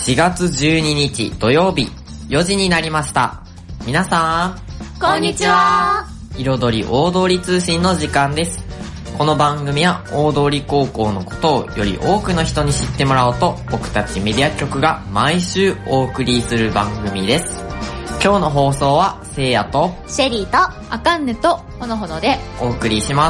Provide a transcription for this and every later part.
4月12日土曜日4時になりました。皆さんこんにちは。 彩り大通り通信の時間です。この番組は大通高校のことをより多くの人に知ってもらおうと、僕たちメディア局が毎週お送りする番組です。今日の放送はせいやとシェリーとあかんねとほのほのでお送りします。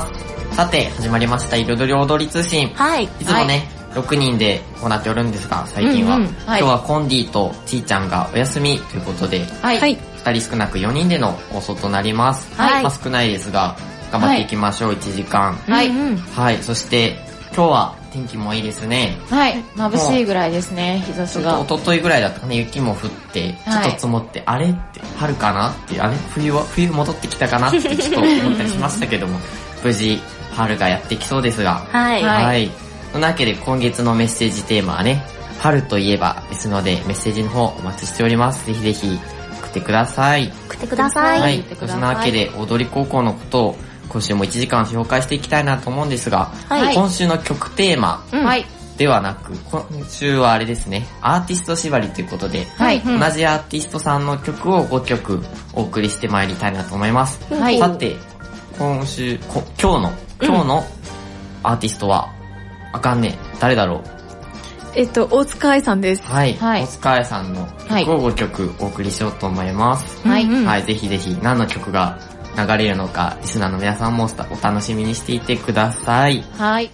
さて始まりました彩り大通り通信。 はい。 いつもね、6人で行っておるんですが、最近は、今日はコンディとちーちゃんがお休みということで、2人少なく4人での放送となります。少ないですが頑張っていきましょう。1時間。そして今日は天気もいいですね。 眩しいぐらいですね、日差しが。 一昨日ぐらいだったかね、雪も降って、ちょっと積もって、あれって春かなって、あれ冬戻ってきたかなってちょっと思ったりしましたけども、無事春がやってきそうですが。そんなわけで今月のメッセージテーマはね、春といえばですので、メッセージの方お待ちしております。ぜひぜひ送ってください。そんなわけで大通高校のことを今週も1時間紹介していきたいなと思うんですが、今週の曲テーマではなく、今週はあれですね、アーティスト縛りということで、同じアーティストさんの曲を5曲お送りしてまいりたいなと思います。さて、今日のアーティストは、あかんね、誰だろう。 大塚愛さんです。 大塚愛さんの曲を5曲お送りしようと思います。ぜひぜひ何の曲が流れるのか、リスナーの皆さんもお楽しみにしていてください。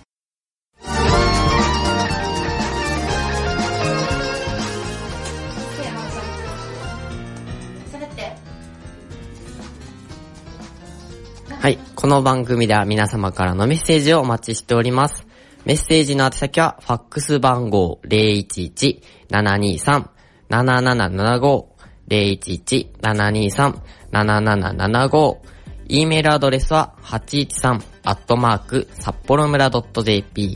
この番組では皆様からのメッセージをお待ちしております。メッセージの宛先はファックス番号 011-723-7775 011-723-7775、 E メールアドレスは 813@sapporoMura.jp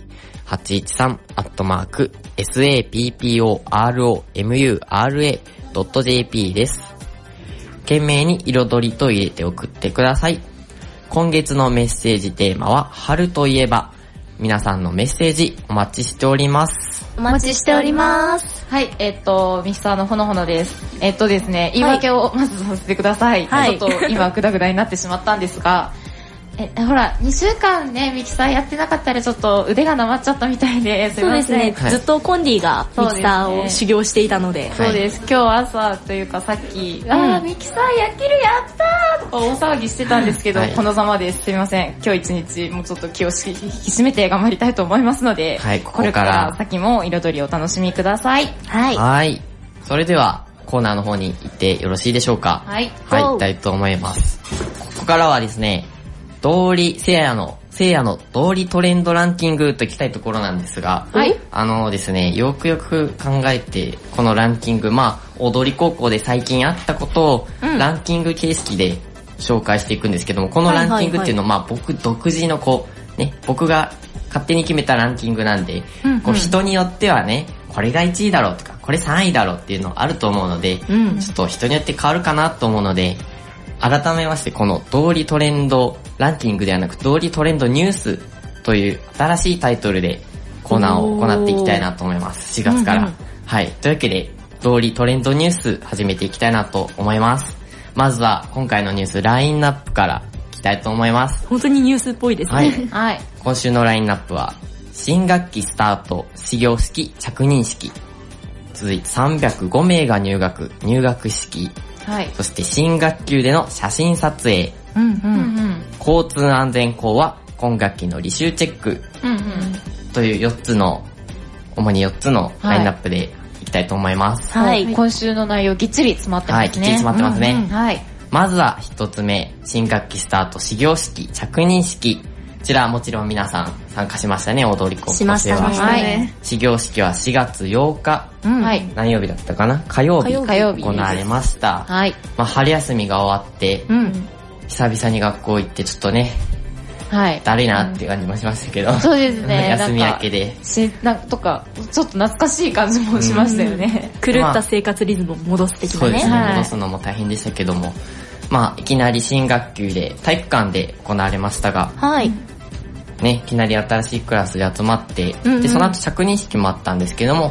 813@sapporo.mura.jp です。懸命に彩りと入れて送ってください。今月のメッセージテーマは春といえば。皆さんのメッセージお待ちしております。 お待ちしております。 ミキサーのほのほのです。ですね、言い訳をまずさせてください。ちょっと今グダグダになってしまったんですが、ほら、2週間ね、ミキサーやってなかったらちょっと腕がなまっちゃったみたいで、すいません。 そうですね、ずっとコンディがミキサーを修行していたので。 そうです、今日朝というかさっき、ミキサー焼けるやったーとか大騒ぎしてたんですけど、このざまです。すいません。今日一日もうちょっと気を引き締めて頑張りたいと思いますので、これから先も彩りをお楽しみください。 それではコーナーの方に行ってよろしいでしょうか。行きたいと思います。ここからはですね、せいやの通りトレンドランキングといきたいところなんですが、ですね、よくよく考えて、このランキング、踊り高校で最近あったことを、ランキング形式で紹介していくんですけども、このランキングっていうのは、僕独自の僕が勝手に決めたランキングなんで、人によってはね、これが1位だろうとか、これ3位だろうっていうのあると思うので、ちょっと人によって変わるかなと思うので、改めましてこの通りトレンドランキングではなく通りトレンドニュースという新しいタイトルでコーナーを行っていきたいなと思います。4月から。というわけで通りトレンドニュース始めていきたいなと思います。まずは今回のニュースラインナップからいきたいと思います。 本当にニュースっぽいですね。 今週のラインナップは新学期スタート、始業式、着任式。続いて305名が入学式。そして新学級での写真撮影、交通安全校は今学期の履修チェック、という主に4つのラインナップでいきたいと思います。 今週の内容ぎっちり詰まってますね。 ぎっちり詰まってますね。まずは1つ目、新学期スタート、始業式、着任式。こちらはもちろん皆さん参加しましたね、大通高校生は。 しましたね。 始業式は4月8日。何曜日だったかな、火曜日行われました。春休みが終わって、久々に学校行ってちょっとね、だるいなって感じもしましたけど。 そうですね。 休み明けで。 とか、ちょっと懐かしい感じもしましたよね。 狂った生活リズムを戻す的なね。 そうですね、戻すのも大変でしたけども。いきなり新学級で、体育館で行われましたが、ね、いきなり新しいクラスで集まって、で、その後着任式もあったんですけども、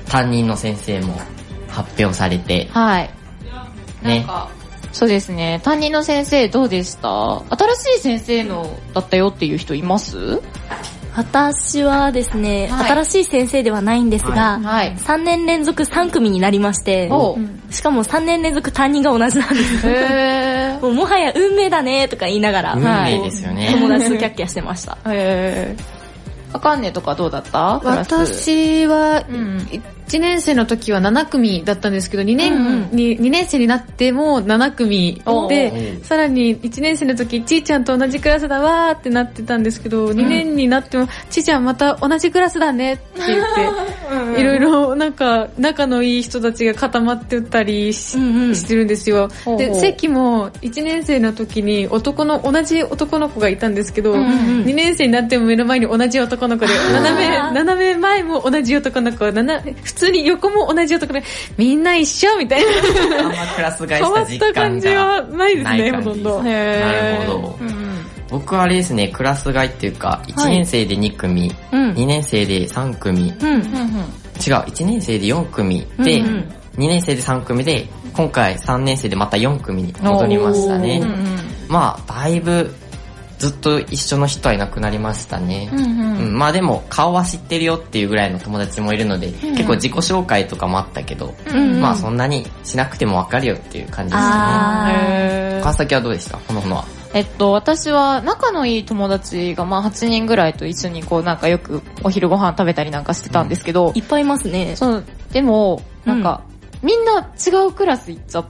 担任の先生も発表されて。 はい。 ね。 なんかそうですね。担任の先生どうでした？新しい先生のだったよっていう人います？ 私はですね、新しい先生ではないんですが、3年連続3組になりまして、しかも3年連続担任が同じなんです。もはや運命だねとか言いながら、 運命ですよね。 友達とキャッキャしてました。 あかんねとかどうだった？ 私は、1年生の時は7組だったんですけど、2年生になっても7組で、さらに1年生の時、ちーちゃんと同じクラスだわーってなってたんですけど、2年になっても、ちーちゃんまた同じクラスだねって言って、いろいろなんか仲のいい人たちが固まってたりしてるんですよ。で、席も1年生の時に同じ男の子がいたんですけど、2年生になっても目の前に同じ男の子で、斜め前も同じ男の子、普通に横も同じ男で、みんな一緒みたいな。 あんまクラス替えした実感が変わった感じはないですね、ほとんど。 なるほど。僕はあれですね、クラス替えっていうか、1年生で2組、2年生で3組、違う、1年生で4組で、2年生で3組で、今回3年生でまた4組に戻りましたね。まあ、だいぶ、ずっと一緒の人はいなくなりましたね。まあでも顔は知ってるよっていうぐらいの友達もいるので、結構自己紹介とかもあったけど、まあそんなにしなくてもわかるよっていう感じでしたね。川崎はどうでした？ほのほのは。 私は仲のいい友達がまあ8人ぐらいと一緒にこうなんかよくお昼ご飯食べたりなんかしてたんですけど、 いっぱいいますね。 そう、でもなんか、みんな違うクラス行っちゃって、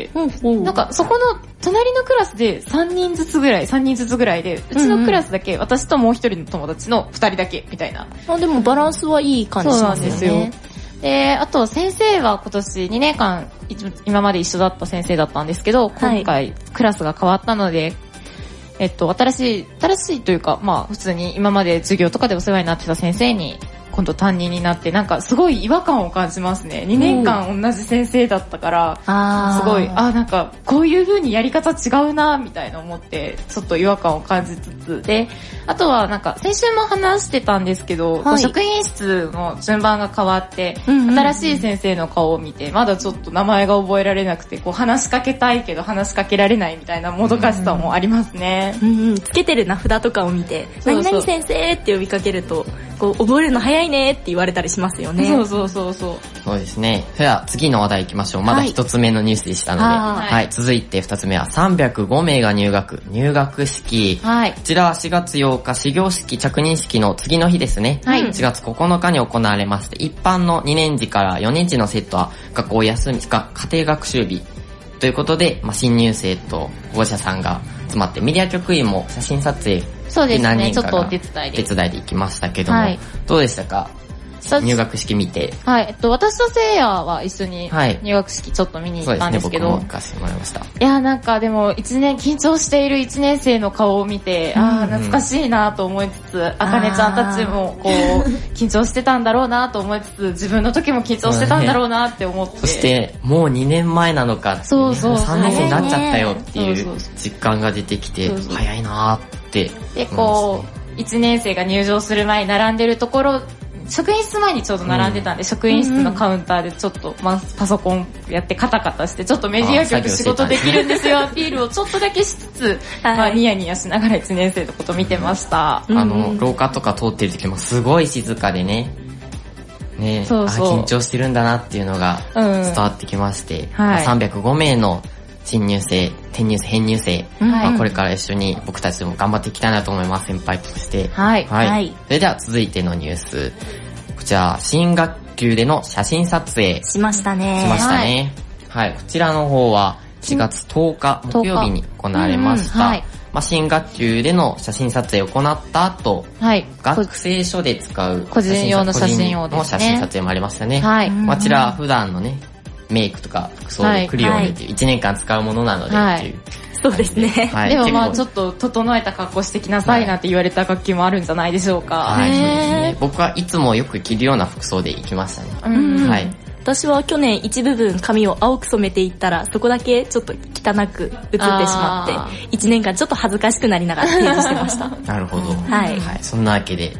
なんかそこの隣のクラスで3人ずつぐらいで、うちのクラスだけ私ともう一人の友達の2人だけみたいな。 でもバランスはいい感じしますね。そうなんですよ。 で、あと先生は今年2年間今まで一緒だった先生だったんですけど、今回クラスが変わったので、新しいというか、まあ普通に今まで授業とかでお世話になってた先生に今度担任になって、なんかすごい違和感を感じますね。2年間同じ先生だったから、すごい、なんかこういう風にやり方違うなみたいな思って、ちょっと違和感を感じつつで、あとはなんか先週も話してたんですけど、職員室の順番が変わって、新しい先生の顔を見て、まだちょっと名前が覚えられなくて、こう話しかけたいけど話しかけられないみたいなもどかしさもありますね。 つけてる名札とかを見て、何々先生って呼びかけると、こう覚えるの早いねって言われたりしますよね。 そうですね。それでは次の話題行きましょう。まだ一つ目のニュースでしたので、続いて二つ目は305名が入学式。こちらは4月8日始業式着任式の次の日ですね。4月9日に行われまして、一般の2年次から4年次の生徒は学校休み家庭学習日ということで、新入生と保護者さんが集まって、メディア局員も写真撮影で何人かが手伝いで行きましたけども、どうでしたか？入学式見て。 私とせいやは一緒に入学式ちょっと見に行ったんですけど。 僕も行かせてもらいました。いや、なんかでも緊張している1年生の顔を見て、懐かしいなと思いつつ、あかねちゃんたちもこう、緊張してたんだろうなと思いつつ、自分の時も緊張してたんだろうなって思って。 そして、もう2年前なのか、もう3年生になっちゃったよっていう実感が出てきて、早いなって。 で、こう、1年生が入場する前に並んでるところ、職員室前にちょうど並んでたんで、職員室のカウンターでちょっと、パソコンやってカタカタして、ちょっとメディア局仕事できるんですよ、アピールをちょっとだけしつつ、ニヤニヤしながら1年生のこと見てました。 廊下とか通ってる時もすごい静かでね、緊張してるんだなっていうのが伝わってきまして、305名の新入生、転入生、編入生、これから一緒に僕たちも頑張っていきたいなと思います、先輩として。それでは続いてのニュース。こちら、新学級での写真撮影。 しましたね。 こちらの方は4月10日木曜日に行われました。新学級での写真撮影を行った後、学生証で使う個人用の写真をの写真撮影もありましたね。こちら普段のね、メイクとか服装で来るようにっていう1年間使うものなのでっていう。 そうですね。 でもちょっと整えた格好してきなさいなんて言われた学級もあるんじゃないでしょうか。 そうですね。僕はいつもよく着るような服装で行きましたね。 私は去年一部分髪を青く染めていったら、そこだけちょっと汚く映ってしまって、1年間ちょっと恥ずかしくなりながら提示してました。 なるほど。そんなわけで、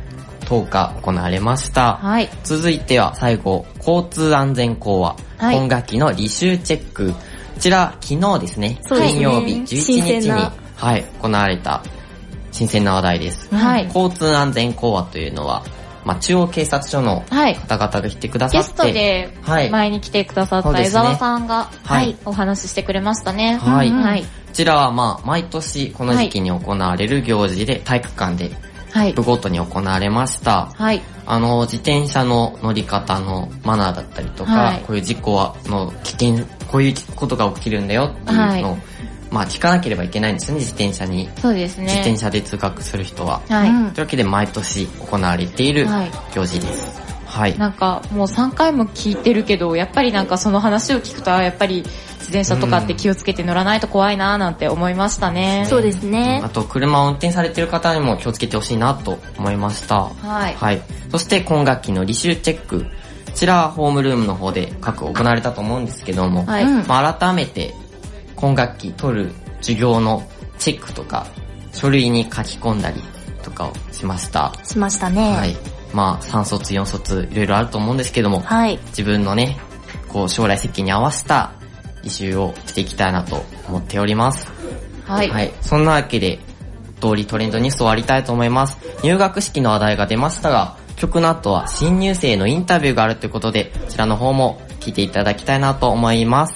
10日行われました。はい。続いては最後、交通安全講話。はい。今学期の履修チェック。こちら、昨日ですね。金曜日11日に、はい、行われた新鮮な話題です。はい。交通安全講話というのは、中央警察署の方々が来てくださって、 ゲストで前に来てくださった江沢さんが、はい、お話ししてくれましたね。 はい。はい。こちらは毎年この時期に行われる行事で体育館で部ごとに行われました。はい。自転車の乗り方のマナーだったりとか、はい、こういう事故の危険、こういうことが起きるんだよっていうのを、聞かなければいけないんですよね、自転車に。 そうですね。 自転車で通学する人は。はい。というわけで毎年行われている行事です。はい。 なんかもう3回も聞いてるけど、やっぱりなんかその話を聞くと、やっぱり自転車とかって気をつけて乗らないと怖いなーなんて思いましたね。 そうですね。 あと車を運転されている方にも気をつけてほしいなと思いました。はい。はい。そして今学期の履修チェック。こちらはホームルームの方で各行われたと思うんですけども、はい。改めて今学期取る授業のチェックとか書類に書き込んだりとかをしました。 しましたね。はい。 3卒4卒いろいろあると思うんですけども、はい。自分のね、将来設計に合わせた履修をしていきたいなと思っております。はい。はい。そんなわけで、通りトレンドニュース終わりたいと思います。入学式の話題が出ましたが、曲の後は新入生のインタビューがあるということで、こちらの方も聞いていただきたいなと思います。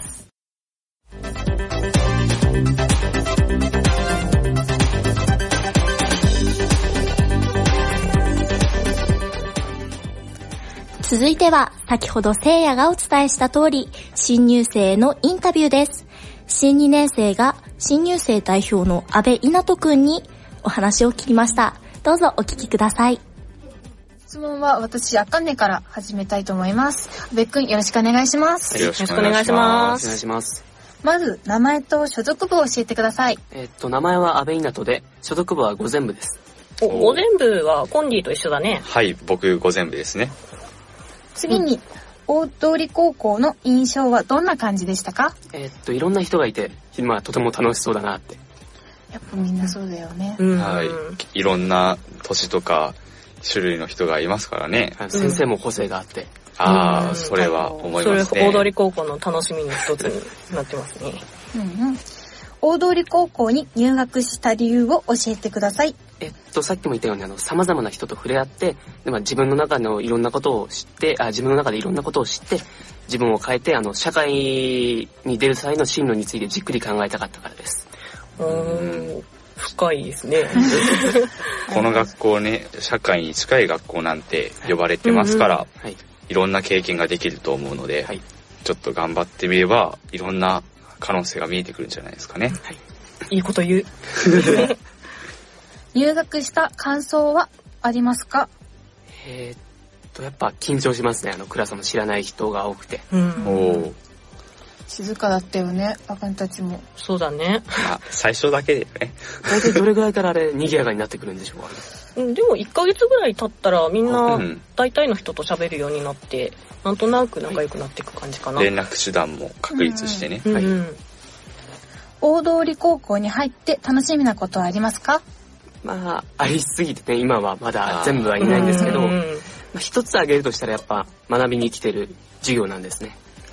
続いては、先ほどせいやがお伝えした通り、新入生へのインタビューです。新2年生が新入生代表の阿部稲人くんにお話を聞きました。どうぞお聞きください。 質問は私、あかねから始めたいと思います。阿部くん、よろしくお願いします。 よろしくお願いします。お願いします。 まず、名前と所属部を教えてください。 名前は阿部稲人で、所属部は午前部です。 午前部はコンディと一緒だね。 はい、僕午前部ですね。 次に、大通高校の印象はどんな感じでしたか？ いろんな人がいて、とても楽しそうだなって。 やっぱみんなそうだよね。 はい。いろんな年とか種類の人がいますからね。 先生も個性があって。 ああ、それは思いますね。 それ大通高校の楽しみの一つになってますね。 大通高校に入学した理由を教えてください。 さっきも言ったように様々な人と触れ合って、自分の中のいろんなことを知って、自分の中でいろんなことを知って、自分を変えて、社会に出る際の進路についてじっくり考えたかったからです。 深いですね。 この学校ね、社会に近い学校なんて呼ばれてますから、いろんな経験ができると思うので、ちょっと頑張ってみれば、いろんな可能性が見えてくるんじゃないですかね。 いいこと言う。 入学した感想はありますか？ やっぱ緊張しますね。クラスも知らない人が多くて。 静かだったよね、あかんたちも。 そうだね。 最初だけでね。 大体どれぐらいから賑やかになってくるんでしょうかね。 でも1ヶ月ぐらい経ったらみんな大体の人と喋るようになって、なんとなく仲良くなっていく感じかな。 連絡手段も確立してね。 大通高校に入って楽しみなことはありますか？ ありすぎてね、今はまだ全部はいないんですけど、一つ挙げるとしたらやっぱ学びに来てる授業なんですね。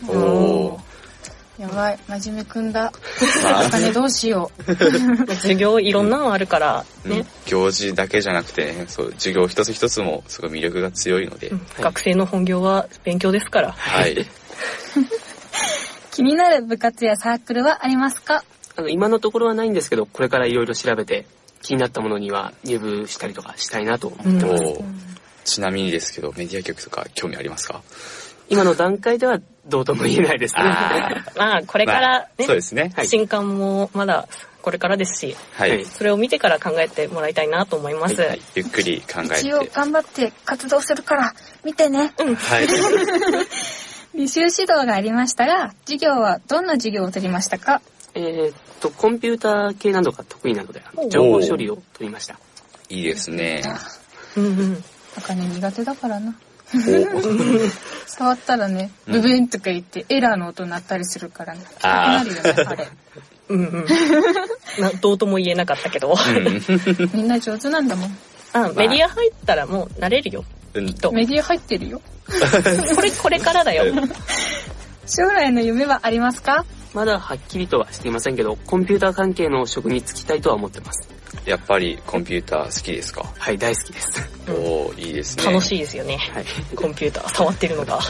やばい、真面目くんだ。お金どうしよう。 授業いろんなのあるからね。 行事だけじゃなくて、授業一つ一つもすごい魅力が強いので。 学生の本業は勉強ですから。はい。 気になる部活やサークルはありますか？ 今のところはないんですけど、これからいろいろ調べて、気になったものには入部したりとかしたいなと思ってます。 ちなみにですけど、メディア局とか興味ありますか？ 今の段階ではどうとも言えないですね。 これからね、 そうですね。 新刊もまだこれからですし、それを見てから考えてもらいたいなと思います。 ゆっくり考えて。 一応頑張って活動するから見てね。履修指導がありましたが、授業はどんな授業を取りましたか？ コンピューター系などが得意なので、情報処理を取りました。 いいですね。 お金苦手だからな。触ったらね、ブブンとか言ってエラーの音鳴ったりするからね。聞きたくなるよね、あれ。 どうとも言えなかったけど。 みんな上手なんだもん。 メディア入ったらもう慣れるよ。 メディア入ってるよ。 これからだよ。 将来の夢はありますか？ まだはっきりとはしていませんけど、コンピューター関係の職に就きたいとは思ってます。 やっぱりコンピューター好きですか？ はい、大好きです。 おー、いいですね。 楽しいですよね。はい、コンピューター触ってるのが。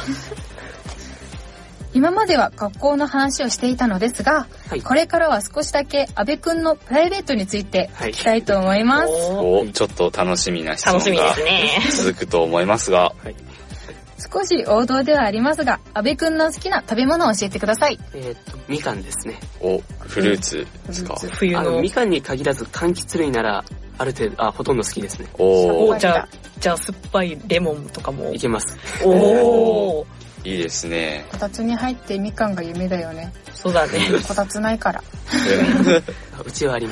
今までは学校の話をしていたのですが、はい、これからは少しだけ阿部くんのプライベートについて聞きたいと思います。 ちょっと楽しみな質問が続くと思いますが、はい、 少し王道ではありますが、阿部くんの好きな食べ物を教えてください。 みかんですね。 フルーツですか？ 冬のみかんに限らず柑橘類ならある程度ほとんど好きですね。 じゃあ酸っぱいレモンとかもいけます。 いいですね。 こたつに入ってみかんが夢だよね。 そうだね。 こたつないから。 うちはあります。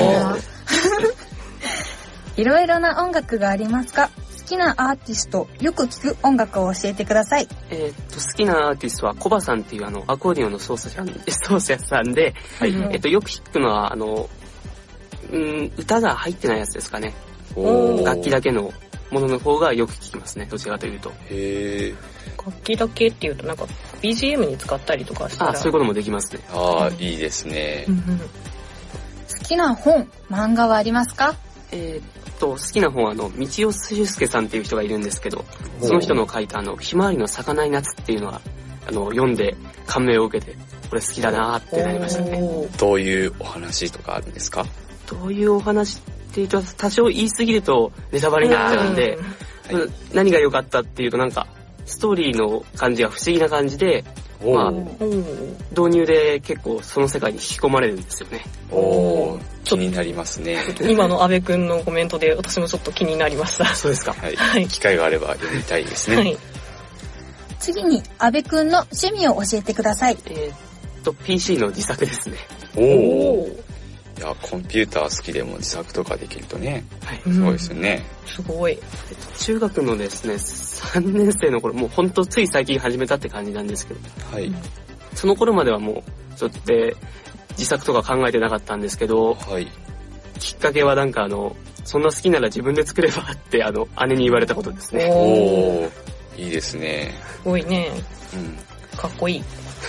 いろいろな音楽がありますか？好きなアーティスト、よく聴く音楽を教えてください。 好きなアーティストはコバさんっていうアコーディオンの奏者さんで、はい、よく聴くのは歌が入ってないやつですかね。楽器だけのものの方がよく聴きますね。どちらかというと。 へー。 楽器だけっていうとなんか BGM に使ったりとかしたら。 そういうこともできますね。 いいですね。 好きな本、漫画はありますか？ 好きな本は道尾修介さんっていう人がいるんですけど、その人の書いたひまわりの咲かない夏っていうのは読んで感銘を受けて、これ好きだなーってなりましたね。 どういうお話とかあるんですか？ どういうお話っていうと、多少言い過ぎるとネタバレになっちゃうんで、何が良かったっていうと、なんかストーリーの感じが不思議な感じで、導入で結構その世界に引き込まれるんですよね。 気になりますね。 今の阿部くんのコメントで私もちょっと気になりました。 そうですか。 はい。機会があれば読みたいですね。はい。 次に阿部くんの趣味を教えてください。 PC の自作ですね。 いや、コンピューター好きでも自作とかできるとね、すごいですよね。 すごい。 中学のですね、3年生の頃、もうほんとつい最近始めたって感じなんですけど、はい。その頃まではもう、ちょっと自作とか考えてなかったんですけど、はい。きっかけはなんかそんな好きなら自分で作ればって姉に言われたことですね。 いいですね。 すごいね。かっこいい。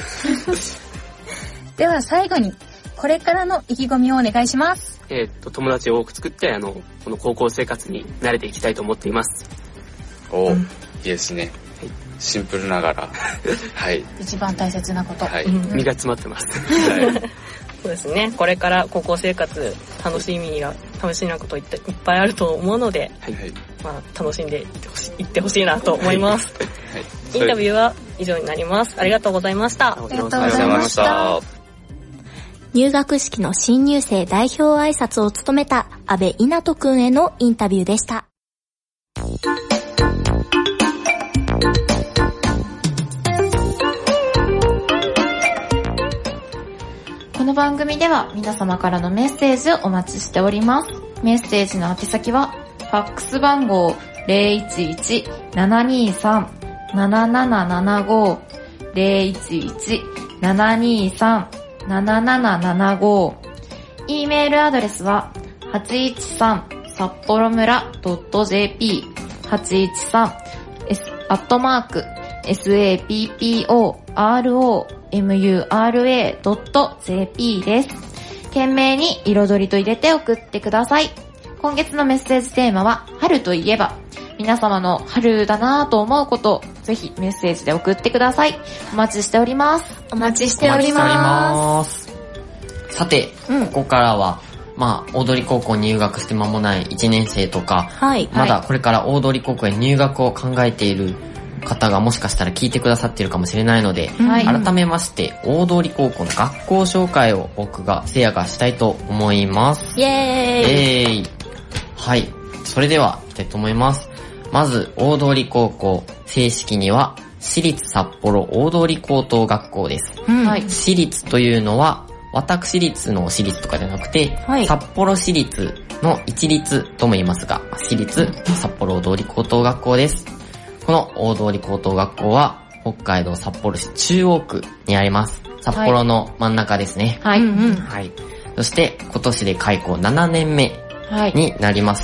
では最後に、これからの意気込みをお願いします。 友達を多く作ってこの高校生活に慣れていきたいと思っています。 いいですね。はい、シンプルながら、はい。 一番大切なこと。 はい。身が詰まってます。 はい。そうですね。これから高校生活楽しなこといっぱいあると思うので、はい、楽しんでいってほしいなと思います。はい。インタビューは以上になります。ありがとうございました。 ありがとうございました。 入学式の新入生代表挨拶を務めた阿部稲人くんへのインタビューでした。 この番組では皆様からのメッセージをお待ちしております。メッセージの宛先は、ファックス番号 011-723-7775 011-723-7775 E メールアドレスは813札幌村 .jp 813-sapporo.mura.jp です。懸命に彩りと入れて送ってください。今月のメッセージテーマは春といえば、皆様の春だなぁと思うことをぜひメッセージで送ってください。お待ちしております。 お待ちしております。 さて、ここからは大通高校入学して間もない1年生とか、まだこれから大通高校へ入学を考えている方がもしかしたら聞いてくださっているかもしれないので、改めまして大通高校の学校紹介をせいやがしたいと思います。 イエーイ。 はい、それでは行きたいと思います。まず大通高校、正式には私立札幌大通高等学校です。私立というのは私立の私立とかじゃなくて、札幌市立の一律とも言いますが、私立札幌大通高等学校です。この大通高等学校は北海道札幌市中央区にあります。札幌の真ん中ですね。そして今年で開校7年目になります、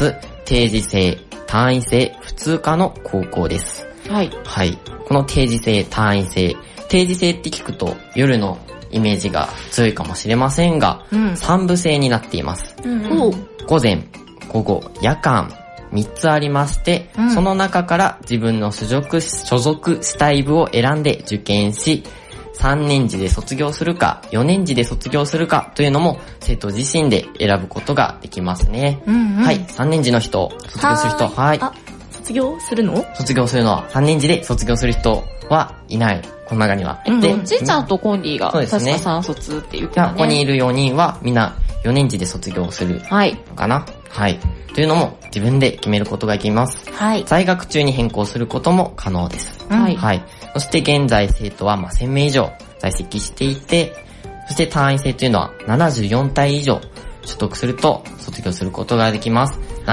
定時制、単位制、普通科の高校です。 はい。 はい。この定時制、単位制。定時制って聞くと夜のイメージが強いかもしれませんが、3部制になっています。午前、午後、夜間、3つありまして、その中から自分の所属したい部を選んで受験し、3年次で卒業するか、4年次で卒業するかというのも生徒自身で選ぶことができますね。はい、3年次の人、卒業する人、はい。 卒業するの？ 卒業するのは、3年次で卒業する人はいない。この中には。 で、ちーちゃんとコンディが、確か3卒って言ってたね。 ここにいる4人はみんな4年次で卒業するのかな。はい。というのも自分で決めることができます。 はい。 在学中に変更することも可能です。 はい。 はい。そして現在生徒は1000名以上在籍していて、そして単位制というのは74単位以上取得すると卒業することができます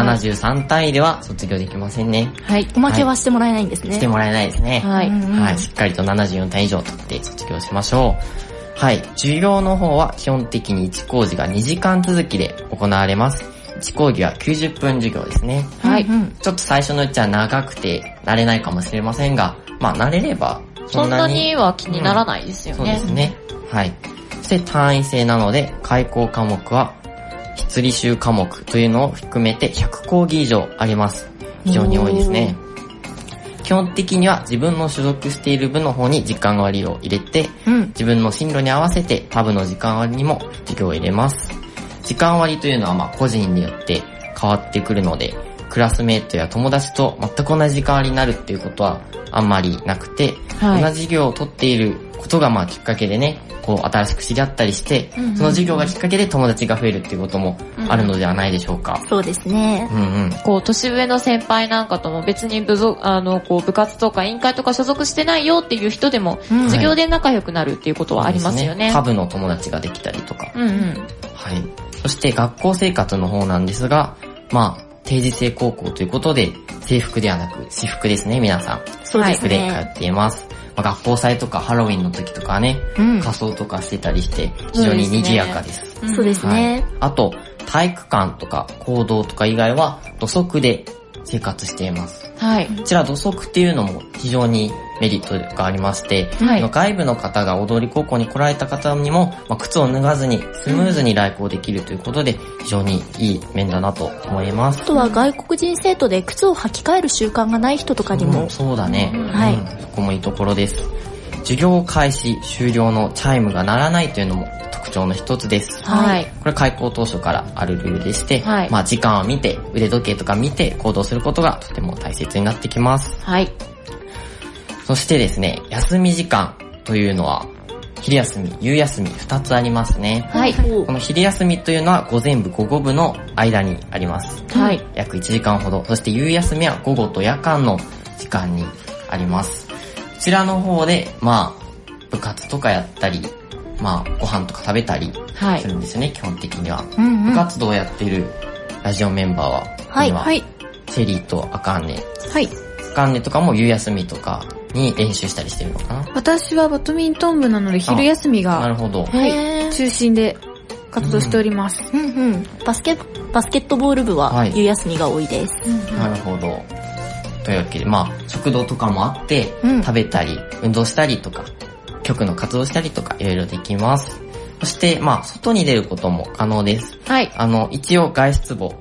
。73単位では卒業できませんね。 はい。おまけはしてもらえないんですね。 してもらえないですね。 はい。 はい。しっかりと74単位以上取って卒業しましょう。はい。授業の方は基本的に1講義が2時間続きで行われます。1講義は90分授業ですね。 はい。 ちょっと最初のうちは長くて慣れないかもしれませんが、慣れればそんなには気にならないですよね。 そうですね。はい。そして単位制なので、開講科目は、筆履修科目というのを含めて100講義以上あります。非常に多いですね。基本的には自分の所属している部の方に時間割を入れて、自分の進路に合わせて他部の時間割にも授業を入れます。時間割というのは個人によって変わってくるので、クラスメイトや友達と全く同じ時間割になるっていうことはあんまりなくて、同じ授業を取っていることがきっかけでね、新しく知り合ったりして、その授業がきっかけで友達が増えるっていうこともあるのではないでしょうか。 そうですね。 年上の先輩なんかとも別に部活とか委員会とか所属してないよっていう人でも、授業で仲良くなるっていうことはありますよね。 他部の友達ができたりとか。はい。そして学校生活の方なんですが、定時制高校ということで、制服ではなく私服ですね、皆さん。 そうですね。 制服で通っています。学校祭とかハロウィンの時とかね、仮装とかしてたりして、非常に賑やかです。 そうですね。 あと、体育館とか講堂とか以外は土足で生活しています。 はい。 こちら土足っていうのも非常にメリットがありまして、外部の方が大通高校に来られた方にも、靴を脱がずにスムーズに来校できるということで、非常にいい面だなと思います。 あとは外国人生徒で靴を履き替える習慣がない人とかにも。 そうだね。 はい。 そこもいいところです。授業開始、終了のチャイムが鳴らないというのも特徴の一つです。 はい。 これ開校当初からあるルールでして、時間を見て、腕時計とか見て行動することがとても大切になってきます。 はい。 そしてですね、休み時間というのは、昼休み、夕休み2つありますね。 はい。この昼休みというのは午前部、午後部の間にあります。 はい。 約1時間ほど。そして夕休みは午後と夜間の時間にあります。こちらの方で、部活とかやったり、ご飯とか食べたりするんですよね、基本的には。部活動をやっているラジオメンバーは、 はい。 チェリーとアカンネ。 はい。 アカンネとかも夕休みとかに練習したりしてるのかな。 私はバドミントン部なので昼休みが、 なるほど。 中心で活動しております。 バスケットボール部は夕休みが多いです。 なるほど。というわけで、食堂とかもあって、食べたり、運動したりとか、局の活動したりとか、いろいろできます。そして、外に出ることも可能です。 はい。 一応外出部を、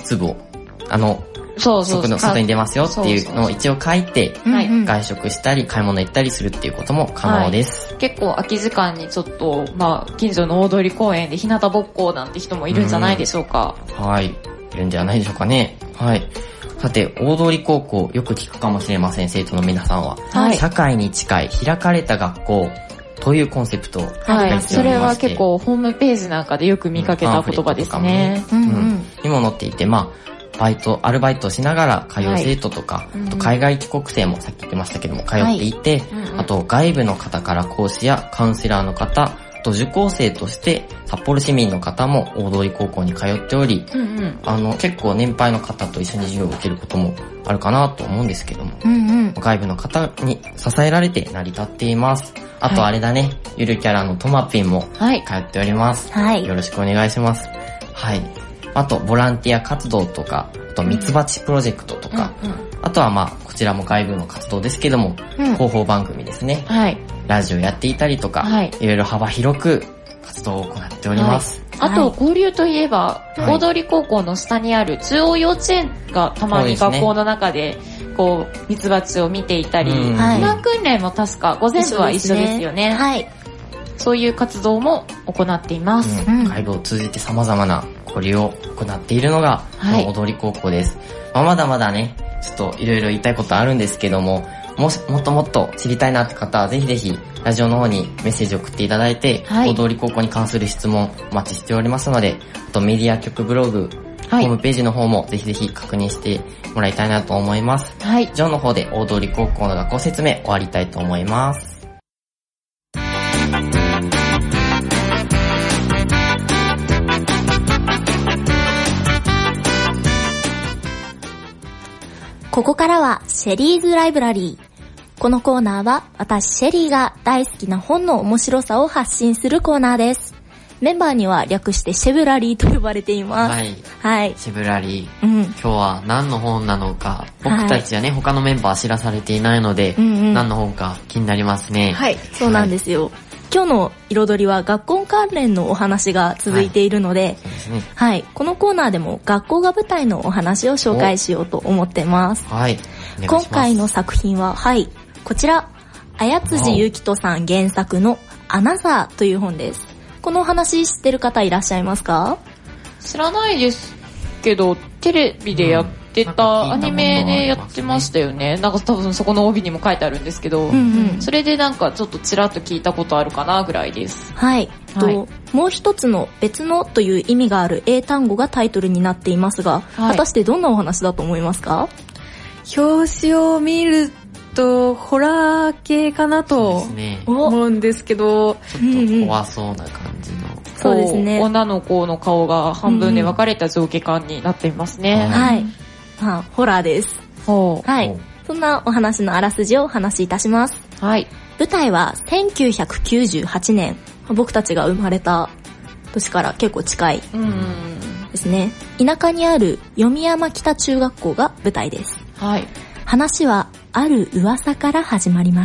外に出ますよっていうのを一応書いて、外食したり、買い物行ったりするっていうことも可能です。 結構空き時間にちょっと、近所の大通公園で日向ぼっこなんて人もいるんじゃないでしょうか。 はい。いるんじゃないでしょうかね。はい。さて、大通高校、よく聞くかもしれません、生徒の皆さんは。社会に近い開かれた学校というコンセプトを書いておりまして。 それは結構ホームページなんかでよく見かけた言葉ですね。 にも載っていて、アルバイトをしながら通う生徒とか、あと海外帰国生もさっき言ってましたけども、通っていて、あと外部の方から講師やカウンセラーの方、と受講生として札幌市民の方も大通高校に通っており、結構年配の方と一緒に授業を受けることもあるかなと思うんですけども、外部の方に支えられて成り立っています。あとあれだね、ゆるキャラのトマピンも通っております。よろしくお願いします。はい。あとボランティア活動とか、 あとミツバチプロジェクトとか、あとはこちらも外部の活動ですけども、広報番組ですね。ラジオやっていたりとか、いろいろ幅広く活動を行っております。 あと、交流といえば、大通高校の下にある中央幼稚園がたまに学校の中で、ミツバチを見ていたり、避難訓練も確か午前部は一緒ですよね。そういう活動も行っています。 外部を通じて様々な交流を行っているのが、大通高校です。まだまだね、ちょっといろいろ言いたいことあるんですけども、もっともっと知りたいなって方はぜひぜひラジオの方にメッセージを送っていただいて、大通高校に関する質問お待ちしておりますので、あとメディア局ブログ、ホームページの方もぜひぜひ確認してもらいたいなと思います。以上の方で大通高校の学校説明終わりたいと思います。 ここからはシェリーズライブラリー。このコーナーは私シェリーが大好きな本の面白さを発信するコーナーです。メンバーには略してシェブラリーと呼ばれています。 シェブラリー。今日は何の本なのか、僕たちはね、他のメンバーは知らされていないので、何の本か気になりますね。 そうなんですよ。今日の彩りは学校関連のお話が続いているので、このコーナーでも学校が舞台のお話を紹介しようと思ってます。今回の作品は、こちら、綾辻ゆきとさん原作のアナザーという本です。このお話知ってる方いらっしゃいますか？ 知らないですけど、テレビでやってた、アニメでやってましたよね。なんか多分そこの帯にも書いてあるんですけど、それでなんかちょっとちらっと聞いたことあるかなぐらいです。 もう一つの別のという意味がある英単語がタイトルになっていますが、果たしてどんなお話だと思いますか？ 表紙を見るとホラー系かなと思うんですけど、 ちょっと怖そうな感じの。 そうですね。 女の子の顔が半分で分かれた上下感になっていますね。 ホラーです。そんなお話のあらすじをお話しいたします。舞台は1998年。僕たちが生まれた年から結構近いですね。田舎にある読山北中学校が舞台です。話はある噂から始まります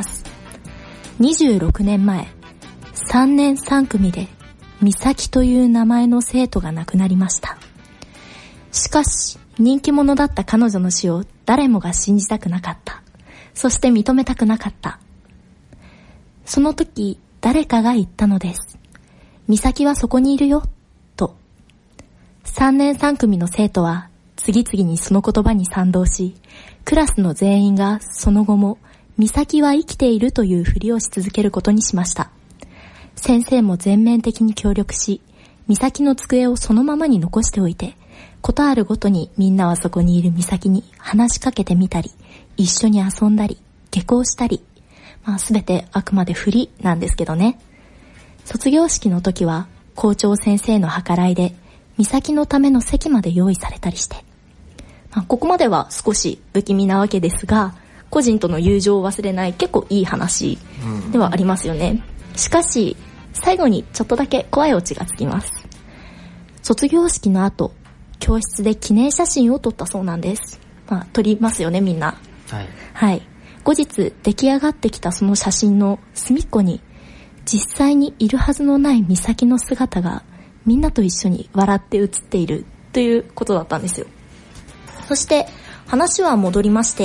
。26年前、3年3組で美咲という名前の生徒が亡くなりました。しかし、人気者だった彼女の死を誰もが信じたくなかった。そして認めたくなかった。その時、誰かが言ったのです。美咲はそこにいるよ、と。3年3組の生徒は次々にその言葉に賛同し、クラスの全員がその後も美咲は生きているというふりをし続けることにしました。先生も全面的に協力し、美咲の机をそのままに残しておいて、ことあるごとにみんなはそこにいる美咲に話しかけてみたり、一緒に遊んだり、下校したり、すべてあくまでふりなんですけどね。卒業式の時は校長先生の計らいで、美咲のための席まで用意されたりして、ここまでは少し不気味なわけですが、個人との友情を忘れない結構いい話ではありますよね。しかし、最後にちょっとだけ怖いオチがつきます。卒業式の後、教室で記念写真を撮ったそうなんです。撮りますよね、みんな。後日、出来上がってきたその写真の隅っこに、実際にいるはずのない美咲の姿が、みんなと一緒に笑って写っているということだったんですよ。そして話は戻りまして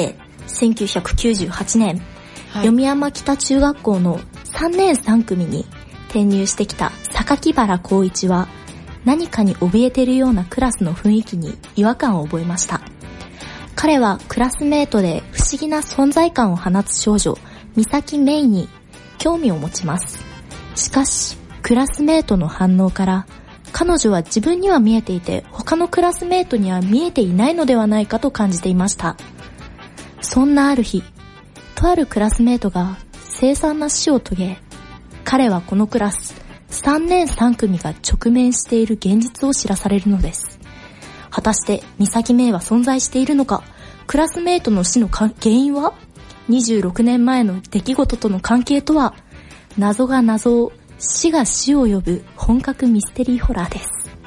、1998年、読山北中学校の3年3組に転入してきた榊原光一は、何かに怯えているようなクラスの雰囲気に違和感を覚えました。彼はクラスメートで不思議な存在感を放つ少女、美咲メイに興味を持ちます。しかし、クラスメートの反応から、彼女は自分には見えていて、他のクラスメートには見えていないのではないかと感じていました。そんなある日、とあるクラスメートが凄惨な死を遂げ、彼はこのクラス3年3組が直面している現実を知らされるのです。果たして美咲メイは存在しているのか、クラスメートの死の原因は、26年前の出来事との関係とは、謎が謎を、死が死を呼ぶ本格ミステリーホラーです。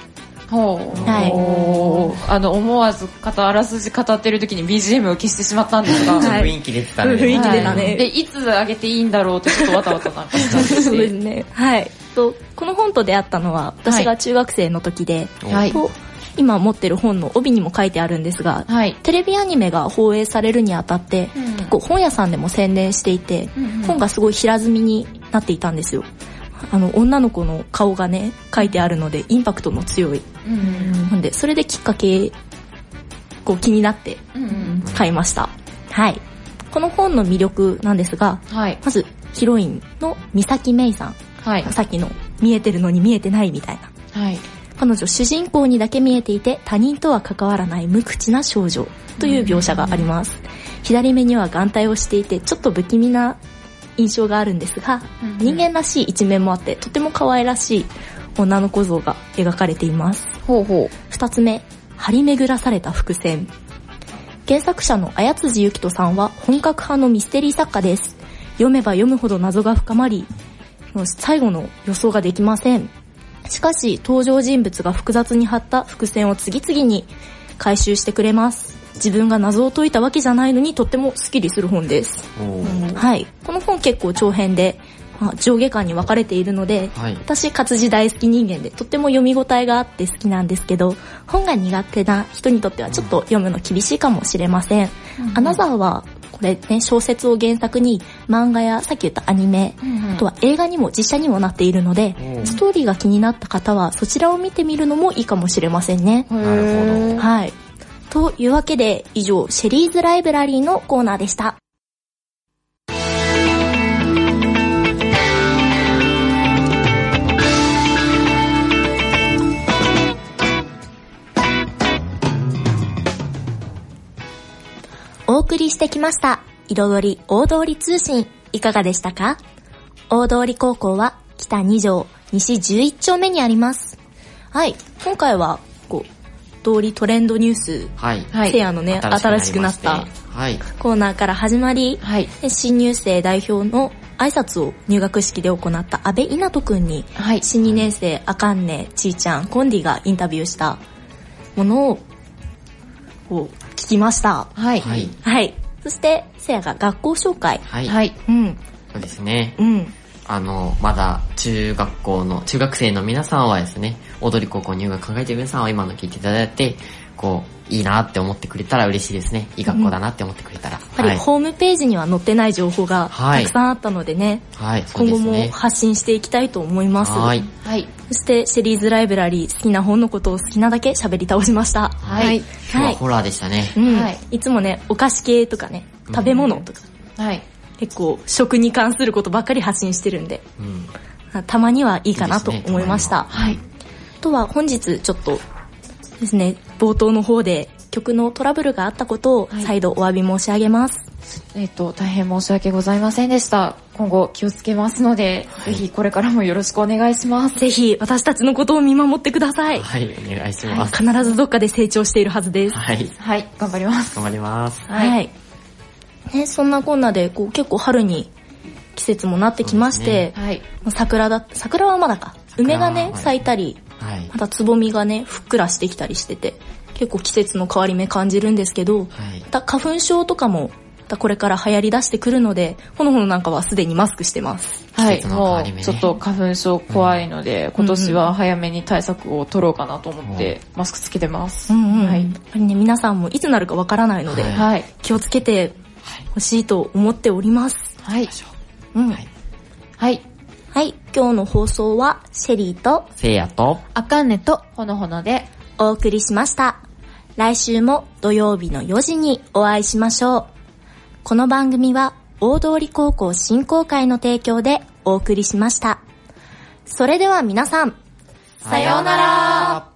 はい。思わずあらすじ語ってる時に BGM を消してしまったんですが。 雰囲気出てたね。 雰囲気出たね。 で、いつ上げていいんだろうってちょっとわたわたなんかしたんですそうですね。はい。この本と出会ったのは、私が中学生の時で、はい。今持ってる本の帯にも書いてあるんですが、はい、テレビアニメが放映されるにあたって、結構本屋さんでも宣伝していて、本がすごい平積みになっていたんですよ。女の子の顔がね、書いてあるので、インパクトの強い。なんで、それできっかけ、気になって、買いました。はい。この本の魅力なんですが、はい、まず、ヒロインの三崎芽衣さん。はい、さっきの、見えてるのに見えてないみたいな。はい。彼女主人公にだけ見えていて他人とは関わらない無口な少女という描写があります。左目には眼帯をしていてちょっと不気味な印象があるんですが、人間らしい一面もあってとても可愛らしい女の子像が描かれています。二つ目、張り巡らされた伏線。原作者の綾辻ゆきとさんは本格派のミステリー作家です。読めば読むほど謎が深まり、最後の予想ができません。しかし登場人物が複雑に張った伏線を次々に回収してくれます。自分が謎を解いたわけじゃないのにとってもスッキリする本です。はい。この本結構長編で、上下巻に分かれているので、はい、私活字大好き人間でとっても読み応えがあって好きなんですけど、本が苦手な人にとってはちょっと読むの厳しいかもしれません。アナザーはこれね、小説を原作に漫画やさっき言ったアニメ、あとは映画にも実写にもなっているので、ストーリーが気になった方はそちらを見てみるのもいいかもしれませんね。 なるほど。 はい。というわけで以上、シェリーズライブラリーのコーナーでした。お送りしてきました彩り大通り通信、いかがでしたか？大通高校は北2条西11丁目にあります。はい、今回は通りトレンドニュース、はい、せやのね、新しくなったコーナーから始まり、はい、新入生代表の挨拶を入学式で行った安部稲人くんに、はい、新2年生あかんね、ちーちゃん、コンディがインタビューしたものを聞きました。はい。はい。はい。そして、せやが学校紹介。 はい。はい。うん。そうですね。うん。まだ中学生の皆さんはですね、踊り高校入学考えている皆さんは今の聞いていただいて、いいなって思ってくれたら嬉しいですね。いい学校だなって思ってくれたら。やっぱりホームページには載ってない情報がたくさんあったのでね、はい、今後も発信していきたいと思います。はい。はい。そしてシリーズライブラリー、好きな本のことを好きなだけ喋り倒しました。 はい。今日はホラーでしたね。 うん。はい。いつもね、お菓子系とかね、食べ物とか、はい。結構食に関することばっかり発信してるんで、たまにはいいかなと思いました。はい。あとは本日ちょっとですね、冒頭の方で曲のトラブルがあったことを再度お詫び申し上げます。 大変申し訳ございませんでした。今後気をつけますので、ぜひこれからもよろしくお願いします。 ぜひ私たちのことを見守ってください。 はい、お願いします。 必ずどっかで成長しているはずです。 はい。はい、頑張ります。 頑張ります。 はい。ね、そんなこんなで結構春に季節もなってきまして、はい、桜はまだか。梅がね、咲いたり、はい、またつぼみがね、ふっくらしてきたりしてて、結構季節の変わり目感じるんですけど、はい、また花粉症とかもこれから流行り出してくるので、ほのほのなんかはすでにマスクしてます。 はい、もうちょっと花粉症怖いので、今年は早めに対策を取ろうかなと思ってマスクつけてます。はい。 やっぱりね、皆さんもいつなるかわからないので、はい、気をつけてほしいと思っております。はい。うん。はい。はい。はい。今日の放送はシェリーとせいやとあかんねとほのほのでお送りしました。来週も土曜日の4時にお会いしましょう。この番組は大通高校振興会の提供でお送りしました。それでは皆さん、 さようなら。